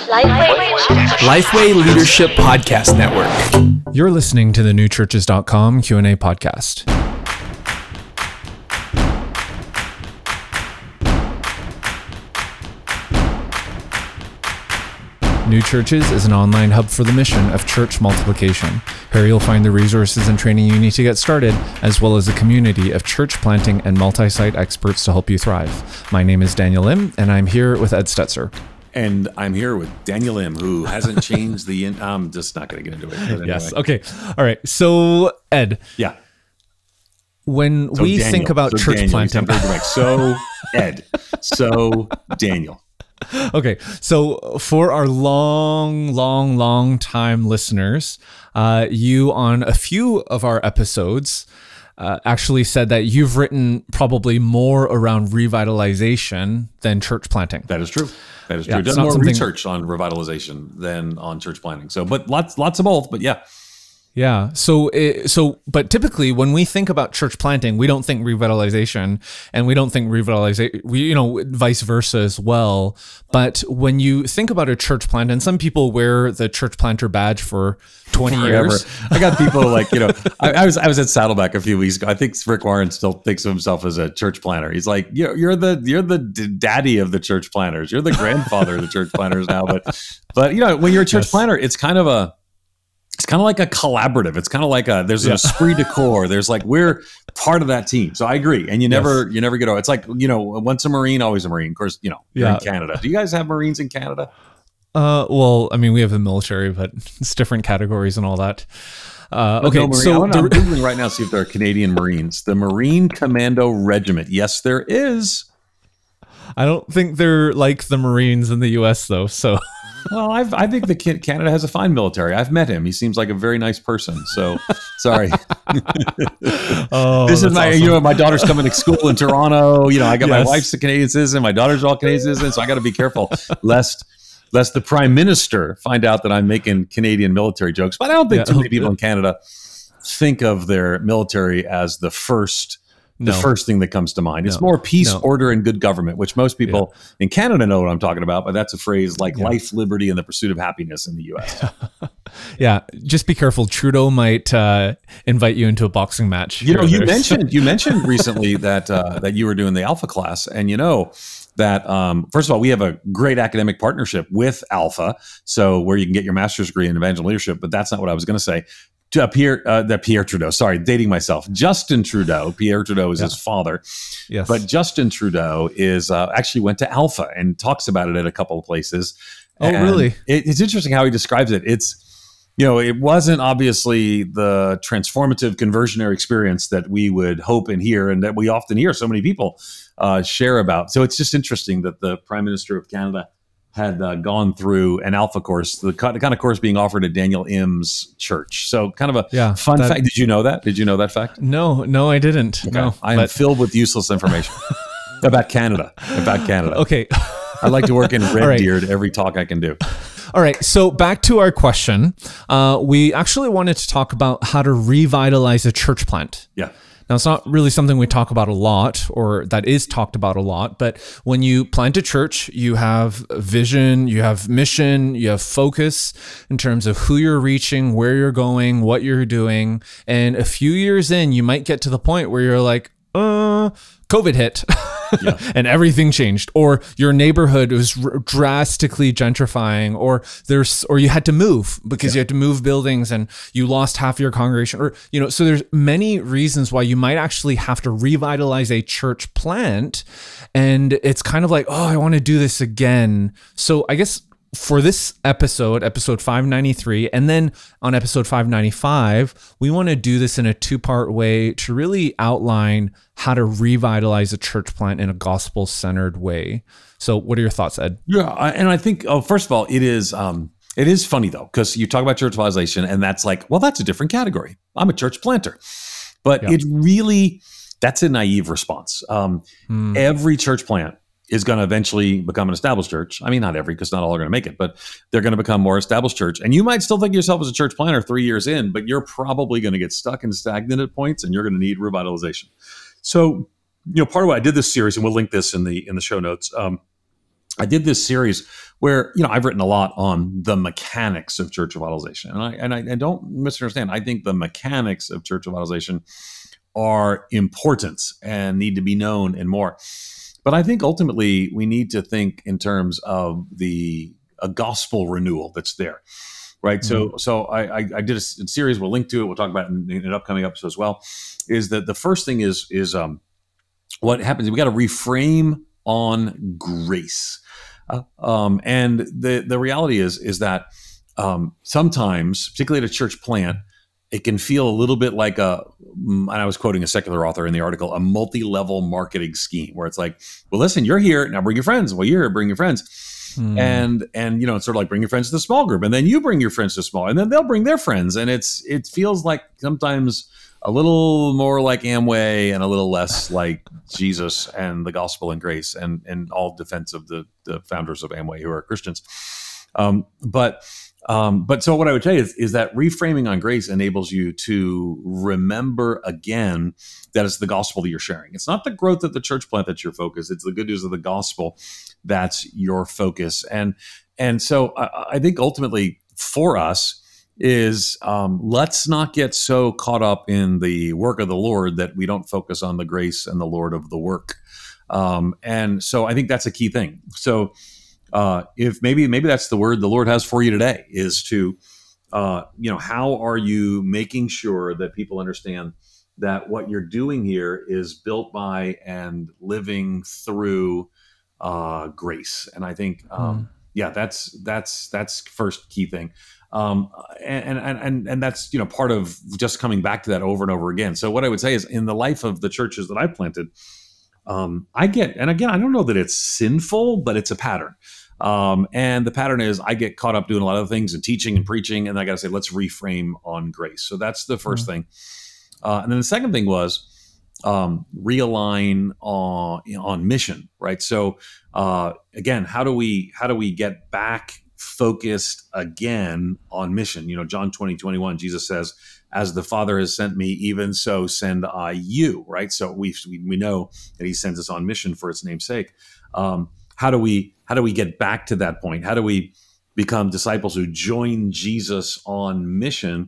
Lifeway Leadership Podcast Network. You're listening to the newchurches.com Q&A podcast. New Churches is an online hub for the mission of church multiplication. Here you'll find the resources and training you need to get started, as well as a community of church planting and multi-site experts to help you thrive. My name is Daniel Lim, and I'm here with Ed Stetzer. And I'm here with Daniel Lim, who hasn't changed the... I'm just not going to get into it. Anyway. Yes. Okay. All right. So, Ed. Yeah. When we think about church Daniel, planting... So, Ed. So, Daniel. Okay, so for our long time listeners, you on a few of our episodes actually said that you've written probably more around revitalization than church planting. That is true. That is true. Yeah, Done more research on revitalization than on church planting. So, but lots of both. But yeah. Yeah. But typically when we think about church planting, we don't think revitalization, and we don't think revitalization, vice versa as well. But when you think about a church plant, and some people wear the church planter badge for 20 years. I got people like, I was at Saddleback a few weeks ago. I think Rick Warren still thinks of himself as a church planter. He's like, you're the daddy of the church planters. You're the grandfather of the church planters now. But when you're a church planter, it's kind of like a collaborative. It's kind of like there's an esprit de corps. There's like, we're part of that team. So I agree. And you never get over. It's like, once a Marine, always a Marine. Of course, you're in Canada. Do you guys have Marines in Canada? Well, I mean, we have the military, but it's different categories and all that. Okay. I'm Googling right now, see if there are Canadian Marines. The Marine Commando Regiment. Yes, there is. I don't think they're like the Marines in the U.S. though. So. Well, I think Canada has a fine military. I've met him. He seems like a very nice person. So, sorry. This is my, awesome. My daughter's coming to school in Toronto. I got my wife's a Canadian citizen. My daughter's all Canadian citizens. So I got to be careful lest the Prime Minister find out that I'm making Canadian military jokes. But I don't think too many people in Canada think of their military as the first thing that comes to mind. It's more peace, order, and good government, which most people in Canada know what I'm talking about, but that's a phrase like life, liberty, and the pursuit of happiness in the U.S. Yeah, just be careful. Trudeau might invite you into a boxing match. You mentioned recently that you were doing the Alpha class, and that first of all, we have a great academic partnership with Alpha, so where you can get your master's degree in evangelical leadership, but that's not what I was going to say. Pierre Trudeau, sorry, dating myself. Justin Trudeau, Pierre Trudeau is his father. Yes. But Justin Trudeau is actually went to Alpha and talks about it at a couple of places. Oh, really? It's interesting how he describes it. It wasn't obviously the transformative conversionary experience that we would hope and hear, and that we often hear so many people share about. So it's just interesting that the Prime Minister of Canada had gone through an Alpha course, the kind of course being offered at Daniel Im's church. So kind of a fun fact. Did you know that? Did you know that fact? No, I didn't. Okay. No, I am filled with useless information about Canada. Okay. I like to work in Red Deer at every talk I can do. All right. So back to our question. We actually wanted to talk about how to revitalize a church plant. Yeah. Now, it's not really something we talk about a lot, or that is talked about a lot, but when you plant a church, you have vision, you have mission, you have focus in terms of who you're reaching, where you're going, what you're doing. And a few years in, you might get to the point where you're like, COVID hit and everything changed, or your neighborhood was drastically gentrifying, or you had to move because you had to move buildings and you lost half your congregation, or so there's many reasons why you might actually have to revitalize a church plant, and it's kind of like, I want to do this again. So I guess for this episode 593, and then on episode 595, we want to do this in a two-part way to really outline how to revitalize a church plant in a gospel-centered way. So what are your thoughts, Ed? Yeah, and I think, first of all, it is funny, though, because you talk about church revitalization, and that's like, well, that's a different category. I'm a church planter. But it really, that's a naive response. Every church plant is going to eventually become an established church. I mean, not every, because not all are going to make it, but they're going to become more established church. And you might still think of yourself as a church planter 3 years in, but you're probably going to get stuck and stagnant at points, and you're going to need revitalization. So, part of why I did this series, and we'll link this in the show notes, I did this series where, I've written a lot on the mechanics of church revitalization. And I don't misunderstand. I think the mechanics of church revitalization are important and need to be known and more. But I think ultimately we need to think in terms of a gospel renewal that's there, right? Mm-hmm. So I did a series. We'll link to it. We'll talk about it in an upcoming episode as well. Is that the first thing is what happens? We got to reframe on grace, and the reality is that sometimes, particularly at a church plant, it can feel a little bit like and I was quoting a secular author in the article, a multi-level marketing scheme where it's like, well, listen, you're here, now bring your friends. Well, you're here, bring your friends. And it's sort of like bring your friends to the small group, and then you bring your friends to small, and then they'll bring their friends. And it feels like sometimes a little more like Amway and a little less like Jesus and the gospel and grace, and all defense of the founders of Amway who are Christians. But so what I would say is that reframing on grace enables you to remember again that it's the gospel that you're sharing. It's not the growth of the church plant that's your focus. It's the good news of the gospel that's your focus. And so I think ultimately for us is let's not get so caught up in the work of the Lord that we don't focus on the grace and the Lord of the work. And so I think that's a key thing. So if maybe that's the word the Lord has for you today, is to, how are you making sure that people understand that what you're doing here is built by and living through grace? And I think, that's first key thing. And that's, part of just coming back to that over and over again. So what I would say is, in the life of the churches that I've planted, I don't know that it's sinful, but it's a pattern. And the pattern is I get caught up doing a lot of things and teaching and preaching, and I got to say, let's reframe on grace. So that's the first thing. And then the second thing was realign on mission, right? So again, how do we get back focused again on mission? John 20:21, Jesus says, "As the Father has sent me, even so send I you," right? So we know that he sends us on mission for its name's sake. How do we get back to that point? How do we become disciples who join Jesus on mission?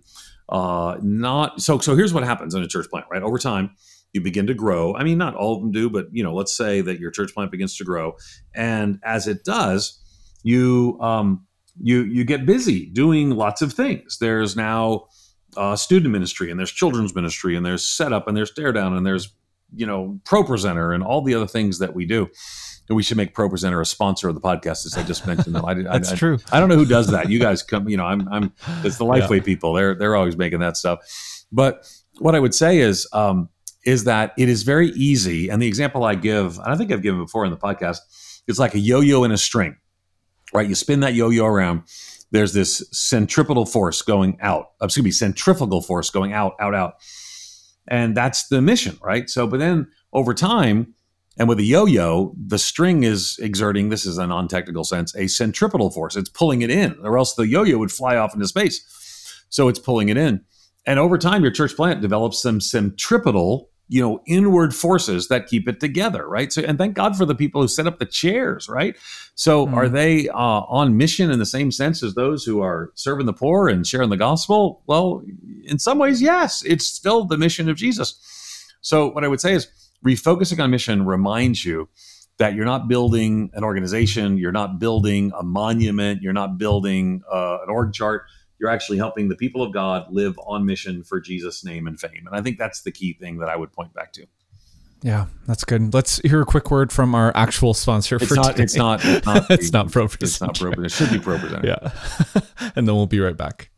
So here's what happens in a church plant, right? Over time, you begin to grow. I mean, not all of them do, but let's say that your church plant begins to grow, and as it does, you get busy doing lots of things. There's now student ministry, and there's children's ministry, and there's setup, and there's tear down, and there's ProPresenter, and all the other things that we do. We should make ProPresenter a sponsor of the podcast, as I just mentioned. That's true. I don't know who does that. You guys come. It's the Lifeway people. They're always making that stuff. But what I would say is that it is very easy. And the example I give, and I think I've given before in the podcast, it's like a yo-yo in a string, right? You spin that yo-yo around. There's this centripetal force going out. Centrifugal force going out, and that's the mission, right? So, but then over time. And with a yo-yo, the string is exerting, this is a non-technical sense, a centripetal force. It's pulling it in, or else the yo-yo would fly off into space. So it's pulling it in. And over time, your church plant develops some centripetal, inward forces that keep it together, right? So, and thank God for the people who set up the chairs, right? So are they on mission in the same sense as those who are serving the poor and sharing the gospel? Well, in some ways, yes. It's still the mission of Jesus. So what I would say is, refocusing on mission reminds you that you're not building an organization, you're not building a monument, you're not building an org chart. You're actually helping the people of God live on mission for Jesus' name and fame. And I think that's the key thing that I would point back to. Yeah, that's good. Let's hear a quick word from our actual sponsor for today. It's not ProPresenter. It's not ProPresenter. It should be ProPresenter. Yeah. And then we'll be right back.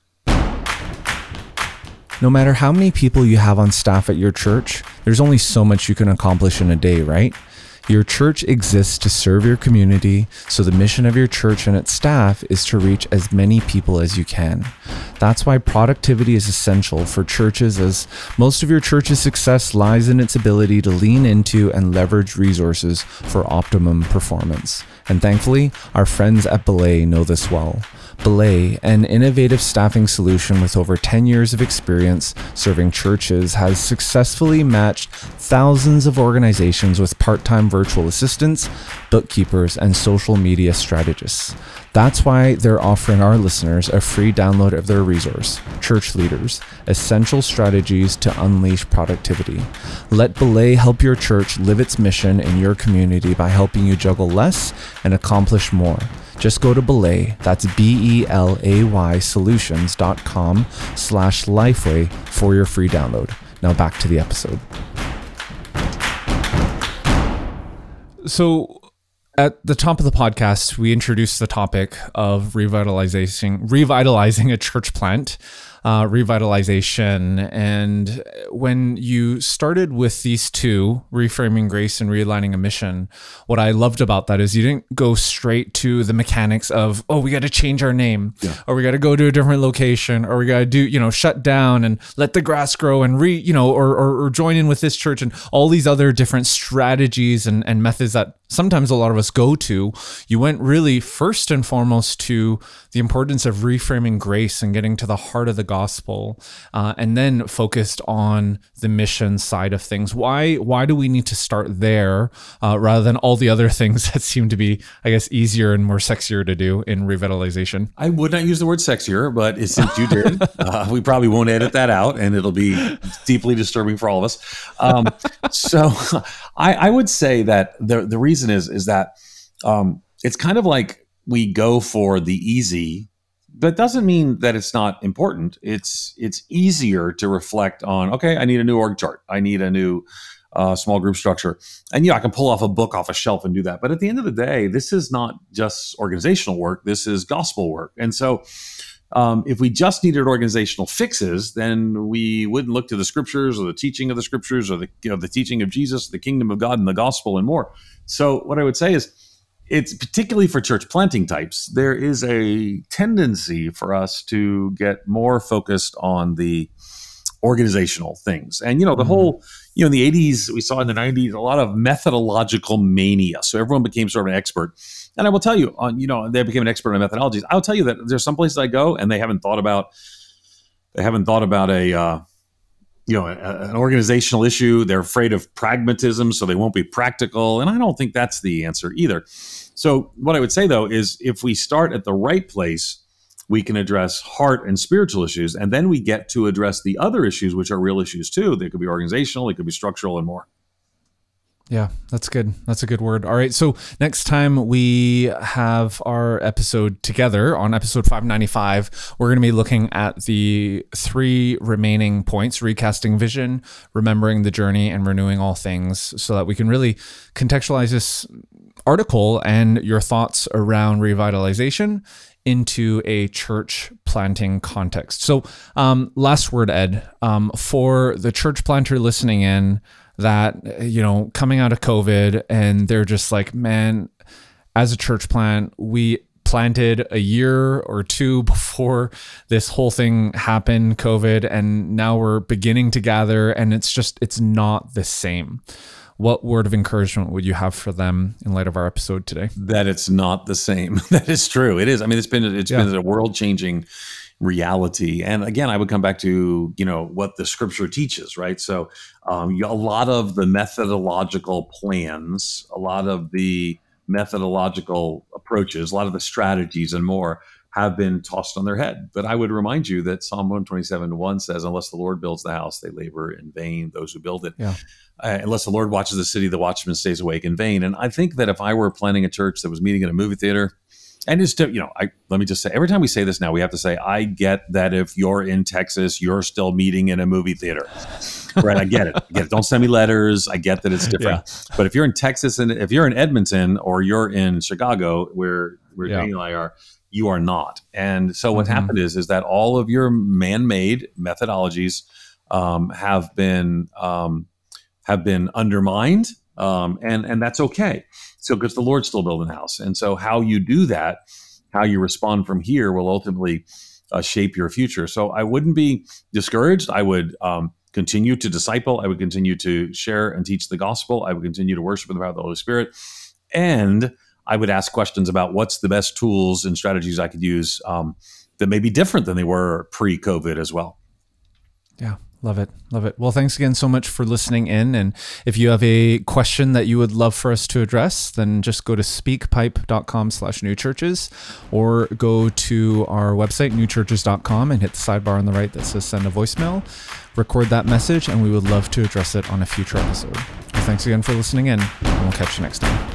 No matter how many people you have on staff at your church, there's only so much you can accomplish in a day, right? Your church exists to serve your community, so the mission of your church and its staff is to reach as many people as you can. That's why productivity is essential for churches, as most of your church's success lies in its ability to lean into and leverage resources for optimum performance. And thankfully, our friends at Belay know this well. Belay, an innovative staffing solution with over 10 years of experience serving churches, has successfully matched thousands of organizations with part-time virtual assistants, bookkeepers, and social media strategists. That's why they're offering our listeners a free download of their resource, Church Leaders: Essential Strategies to Unleash Productivity. Let Belay help your church live its mission in your community by helping you juggle less and accomplish more. Just go to Belay, that's BELAY solutions.com/Lifeway for your free download. Now back to the episode. So at the top of the podcast, we introduced the topic of revitalizing a church plant, revitalization. And when you started with these two, reframing grace and realigning a mission, what I loved about that is you didn't go straight to the mechanics of, oh, we got to change our name, or we got to go to a different location, or we got to do, shut down and let the grass grow and or join in with this church, and all these other different strategies and methods that sometimes a lot of us go to. You went really first and foremost to the importance of reframing grace and getting to the heart of the gospel, and then focused on the mission side of things. Why do we need to start there rather than all the other things that seem to be, I guess, easier and more sexier to do in revitalization? I would not use the word sexier, but since you did, we probably won't edit that out, and it'll be deeply disturbing for all of us. So I would say that the reason is that it's kind of like we go for the easy. That doesn't mean that it's not important. It's easier to reflect on, okay, I need a new org chart. I need a new small group structure. And I can pull off a book off a shelf and do that. But at the end of the day, this is not just organizational work. This is gospel work. And so if we just needed organizational fixes, then we wouldn't look to the scriptures or the teaching of the scriptures or the teaching of Jesus, the kingdom of God and the gospel and more. So what I would say is, it's particularly for church planting types, there is a tendency for us to get more focused on the organizational things. And, the whole, in the 80s, we saw in the 90s, a lot of methodological mania. So everyone became sort of an expert. And I will tell you, they became an expert on methodologies. I'll tell you that there's some places I go and they haven't thought about an organizational issue. They're afraid of pragmatism, so they won't be practical. And I don't think that's the answer either. So what I would say, though, is if we start at the right place, we can address heart and spiritual issues, and then we get to address the other issues, which are real issues too. They could be organizational, they could be structural, and more. Yeah, that's good. That's a good word. All right. So next time we have our episode together on episode 595, we're going to be looking at the 3 remaining points: recasting vision, remembering the journey, and renewing all things, so that we can really contextualize this article and your thoughts around revitalization into a church planting context. So last word, Ed, for the church planter listening in, that, coming out of COVID, and they're just like, man, as a church plant, we planted a year or two before this whole thing happened, COVID, and now we're beginning to gather, and it's not the same. What word of encouragement would you have for them in light of our episode today? That it's not the same. That is true. It is. I mean, it's been a world-changing reality. And again, I would come back to, what the scripture teaches, right? So a lot of the methodological plans, a lot of the methodological approaches, a lot of the strategies and more have been tossed on their head. But I would remind you that Psalm 127:1 says, unless the Lord builds the house, they labor in vain, those who build it. Yeah. Unless the Lord watches the city, the watchman stays awake in vain. And I think that if I were planning a church that was meeting in a movie theater, and it's, let me just say, every time we say this now, we have to say, I get that if you're in Texas, you're still meeting in a movie theater, right? I get it. Don't send me letters. I get that it's different. Yeah. But if you're in Texas, and if you're in Edmonton, or you're in Chicago, where Daniel and I are, you are not. And so what happened is that all of your man-made methodologies have been undermined, and that's okay. So, because the Lord's still building the house. And so how you do that, how you respond from here will ultimately shape your future. So I wouldn't be discouraged. I would continue to disciple. I would continue to share and teach the gospel. I would continue to worship in the power of the Holy Spirit. And I would ask questions about what's the best tools and strategies I could use that may be different than they were pre-COVID as well. Yeah. Love it. Love it. Well, thanks again so much for listening in. And if you have a question that you would love for us to address, then just go to speakpipe.com/newchurches or go to our website, newchurches.com, and hit the sidebar on the right that says send a voicemail. Record that message, and we would love to address it on a future episode. Well, thanks again for listening in, and we'll catch you next time.